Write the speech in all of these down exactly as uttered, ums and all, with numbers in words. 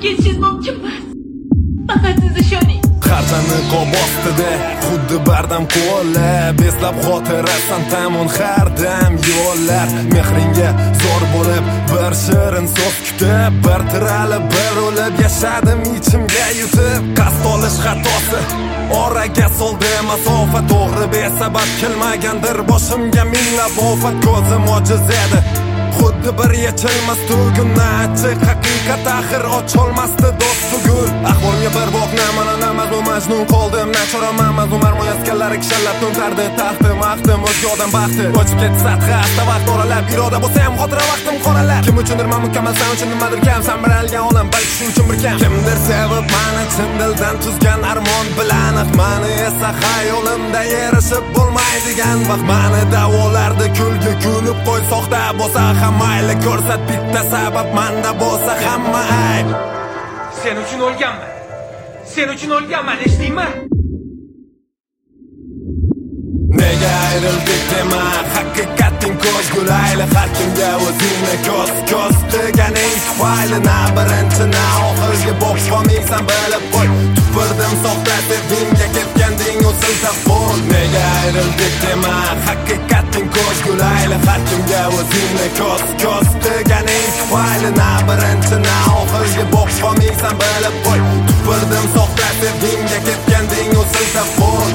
ketishingiz mumkin emas. Faqat siz ishoning. Qarchani qo'b ostida xuddi bardam qo'llar, eslab xotirasan tamon har dam yo'llar. Mehringga zo'r bo'lib bir shirin so'z kutib, bir tiralib bir o'lib yashadim ichimga yutib. Qasd olish xatosi oraga soldi masofa, to'g'ri besabab kelmagandir boshimga minglab ofat. Ko'zim ojiz edi, xuddi bir yechilmas tugunni, achchiq haqiqat axir ocholmasdi do'st tugul. Ahvolga bir boqna mana namazmu majnun qoldim, nachoraman mazlum armoyas kallari kishallab to'ntardi taxti maqtim o'zga odam baxti. O'chib ketdi sathi asta vaqt oralab, iroda bo'lsa ham xotira vaqtim qoralab. Kim uchundir men mukammal, sen uchun nimadir kam, sen biralgan olam balki shu uchun bir kam. Kimdir sevib mani chin dildan tuzgan armon bilan, mani esa xayolimda erishib bo'lmaydigan vaqt. Mani davolardi kulgi kulib qo'y, soxta bo'lsa ham mayli, ko'rsat bitta sabab menda bo'lsa hamma ayb. Sen uchun o'lganman. Sen uchun o'lganman, eshdingmi? Nega ayrildik dema, haqiqating ko'zgulayli, har kimga o'zingni ko'z ko'z qilganing tufayli. Na birinchi na oxirgi bo'lmaysan bilib qo'y, tupurdim soxta sevgingga ketganding usulda bo'l. Nega ayrildik dema, haqiqating ko'zgulayli, har kimga o'zingni ko'z ko'z qilganing tufayli. Na birinchi na oxirgi bo'lmaysan bilib qo'y, tupurdim soxta sevgingga ketganding usulda bo'l.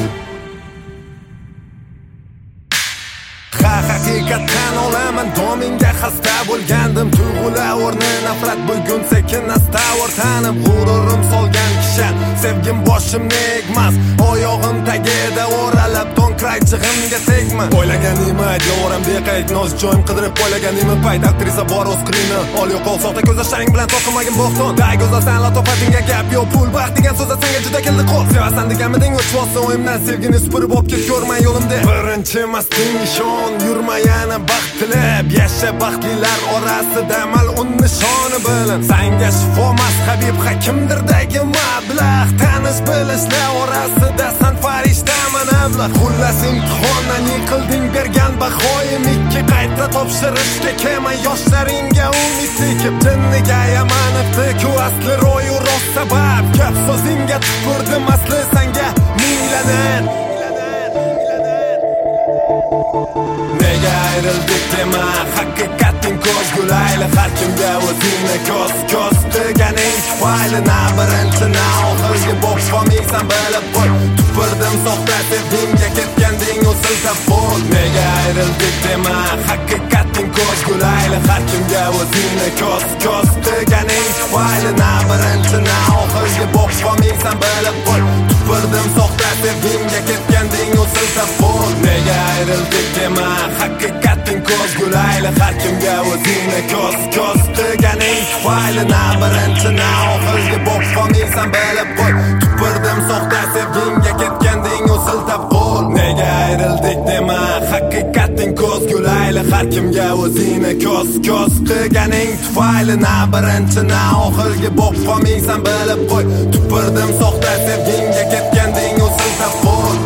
Ha haqiqatan olaman, domingga xasta bo'lgandim. Tuyg'ular o'rni nafrat bugun sekin asta o'rtanib, g'ururim solgan kishan sevgim boshimni egmas, oyog'im tagida o'ralab to'nkraychig'imga tegma. O'ylaganimni aytyoram beqayd, noz joyim qidirib o'ylaganimni payt. Aktrisa bor Oscarini ol yo'qol, soxta ko'zlashlaring bilan to'qimagin bo'xton. Day go'zalsan latofatingga gap yo'q, pul baxt degan so'zlar senga juda keldi qo'l. Sevasan deganmiding o'chvosin o'yimdan, sevgini supurib olib ket ko'rmay yo'limda. Birinchi masting ishon, yurma yana baxt tilab, yasha baxtlilar orasida mal'un nishoni bilin. Senga shifomas habib hakimdirdagi mablag', tanish bilishlar orasida san farishta manablar. Xullas imtihondan yiqilding, bergan bahoyim ikki qayta topshirishga kema yoshlaringga umid tikib. Jinniga yamanibdi ku asli ro'yu rost sabab, gap so'zingga tupurdim asli senga minglanar. Nega ayrildik dema, haqiqating ko'zgulayli, har kimga o'zingni ko'z ko'z qilganing tufayli. Na birinchi na oxirgi bo'lmaysan bilib qo'y, tupurdim soxta sevgingga ketganding usulda bo'l. Nega ayrildik dema, haqiqating ko'zgulayli, har kimga o'zingni ko'z ko'z qilganing tufayli. Na birinchi na oxirgi bo'lmaysan bilib qo'y, tupurdim soxta sevgingga ketganding usulda bo'l. Nega ayrildik dema, haqiqating ko'zgulayli, har kimga o'zingni ko'z ko'z qilganing tufayli. Na birinchi na oxirgi bo'lmaysan bilib qo'y, tupurdim soxta sevgingga ketganding usulda bo'l. Nega ayrildik dema, haqiqating ko'zgulayli, har kimga o'zingni ko'z ko'z qilganing tufayli. Na birinchi na oxirgi bo'lmaysan bilib qo'y, tupurdim soxta sevgingga ketganding usulda bo'l.